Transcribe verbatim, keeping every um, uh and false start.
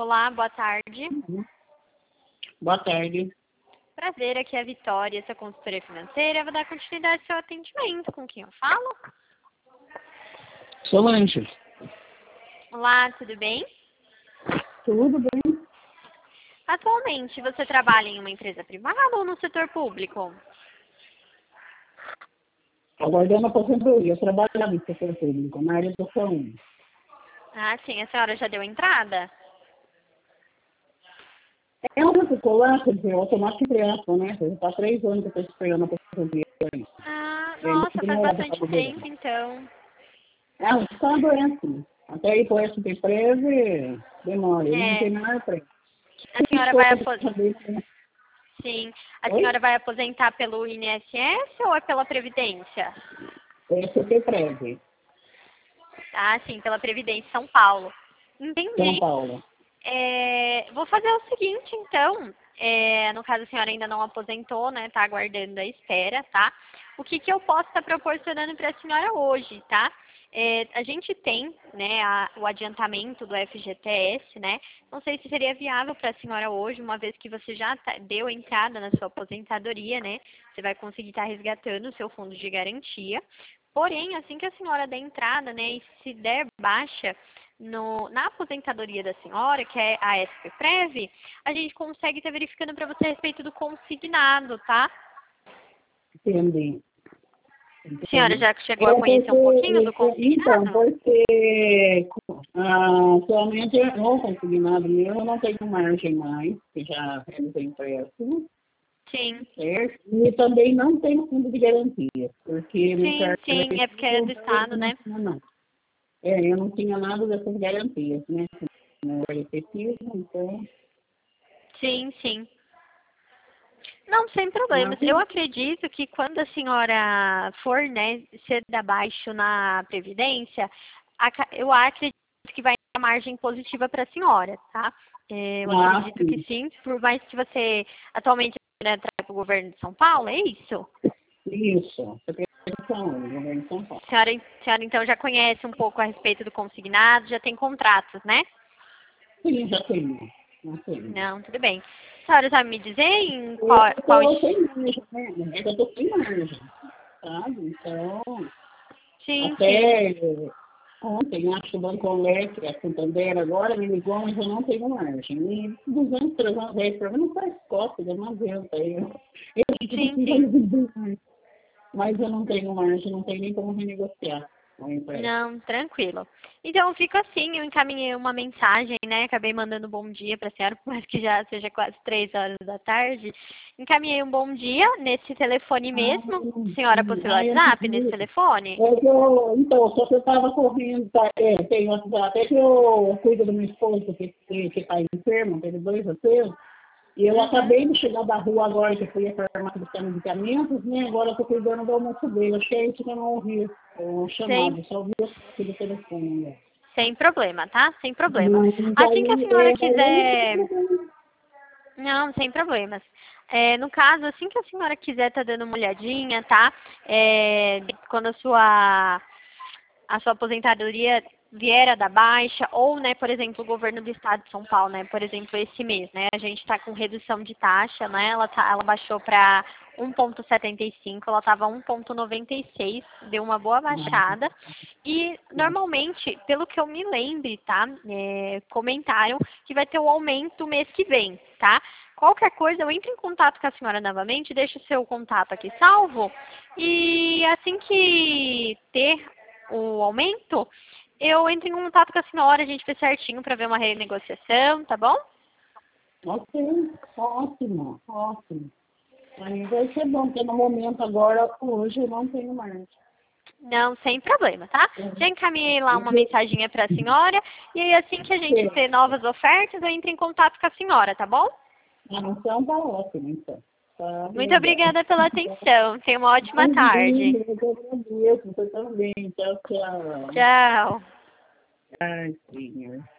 Olá, boa tarde. Uhum. Boa tarde. Prazer, aqui é a Vitória, essa consultoria financeira. Eu vou dar continuidade ao seu atendimento. Com quem eu falo? Solange. Olá, tudo bem? Tudo bem? Atualmente, você trabalha em uma empresa privada ou no setor público? Aguardando a aposentadoria. Eu trabalho no setor público, na área do saúde. Ah, sim. A senhora já deu entrada? É um particular, quer dizer, automático criança, né? Já está há três anos que eu estou esperando a aposentadoria. Ah, É, nossa, faz demorado bastante pra poder. tempo, então. Ah, está doente. Até ir para o S P treze, demora. Ele não É, tem nada para isso. a senhora vai aposentar... Né? Sim. A Oi? senhora vai aposentar pelo I N S S ou é pela Previdência? S P treze, Ah, sim, pela Previdência São Paulo. São Entendi. Paulo. É, vou fazer o seguinte, então. É, no caso, a senhora ainda não aposentou, né? Tá aguardando a espera, tá? O que, que eu posso estar proporcionando para a senhora hoje, tá? É, a gente tem, né, a, o adiantamento do F G T S, né? Não sei se seria viável para a senhora hoje, uma vez que você já tá, deu entrada na sua aposentadoria, né? Você vai conseguir estar resgatando o seu fundo de garantia. Porém, assim que a senhora der entrada, né, e se der baixa no, na aposentadoria da senhora, que é a S P Prev, a gente consegue estar verificando para você a respeito do consignado, tá? Entendi. A senhora Entendi. já chegou É a conhecer um pouquinho do porque, então, consignado? porque ah, atualmente eu não consignado meu, eu não tenho margem mais, que já realizei empréstimo, Sim, certo? E também não tenho fundo de garantia, porque meu sim, cargo sim, é porque é do Estado, não né? tinha não. É, eu não tinha nada dessas garantias, né? Não era efetivo, então, Sim, sim. Não, sem problemas. mas Eu acredito que quando a senhora for, né, ser abaixo na Previdência, aca- eu acredito que vai ter margem positiva para a senhora, tá? É, eu ah, acredito que sim, sim, por mais que você atualmente, né, trabalhe para o governo de São Paulo, é isso? isso, secretaria do governo de São Paulo. A senhora, a senhora então já conhece um pouco a respeito do consignado, já tem contratos, né? Sim, já tenho, já tenho. Não, tudo bem. A senhora sabe me dizer em Eu qual, qual estou sem margem, né? Eu estou sem margem, sabe? Então, Sim, sim. até ontem, acho que o Banco Elétrico, a Santander agora me ligou, mas eu não tenho margem. E duzentos, trezentos reais para mim não faz cópia, não adianta. Eu, eu Sim, preciso sim. vender mais. Mas eu não tenho margem, não tenho nem como renegociar o empréstimo. Não, tranquilo. Então, fica assim, eu encaminhei uma mensagem, né? Acabei mandando um bom dia para a senhora, por mais que já seja quase três horas da tarde. Encaminhei um bom dia nesse telefone Ah, mesmo. A senhora possui o ah, eu não WhatsApp nesse vi. telefone? É que eu, então, só que eu estava correndo, tá, é, tem outro, até que eu cuido do meu esposo, que está enfermo, teve dois anos, e eu Uhum. acabei de chegar da rua agora, que eu fui a farmácia buscar medicamentos, né, agora eu estou cuidando do almoço dele, acho que é isso que eu não ouvi, o Sem, chamado, só ouvi aqui do telefone. Né. sem problema, tá? Sem problema. Mas Assim que a aí, senhora é, daí eu não tenho quiser... problema. Não, sem problemas. É, no caso, assim que a senhora quiser tá dando uma olhadinha, tá? É, quando a sua a sua aposentadoria vier a dar baixa, ou, né, por exemplo, o governo do estado de São Paulo, né, por exemplo, esse mês, né, a gente está com redução de taxa, né, ela, tá, ela baixou para um vírgula setenta e cinco, ela estava um vírgula noventa e seis, deu uma boa baixada, e normalmente, pelo que eu me lembre, tá, é, comentaram que vai ter um aumento mês que vem, tá? Qualquer coisa, eu entro em contato com a senhora novamente, deixo o seu contato aqui salvo, e assim que ter o aumento, eu entro em contato com a senhora, a gente vê certinho para ver uma renegociação, tá bom? Ok, ótimo, ótimo. Aí vai ser bom, porque no momento agora, hoje, eu não tenho mais. Não, sem problema, tá? Já encaminhei lá uma mensaginha para a senhora, e aí assim que a gente ter novas ofertas, eu entro em contato com a senhora, tá bom? Então tá ótimo, então. Tá Muito legal. obrigada pela atenção. Tenha uma ótima tarde. Imagina, eu agradeço, você também. Tchau, tchau. Tchau. Ai, senhor.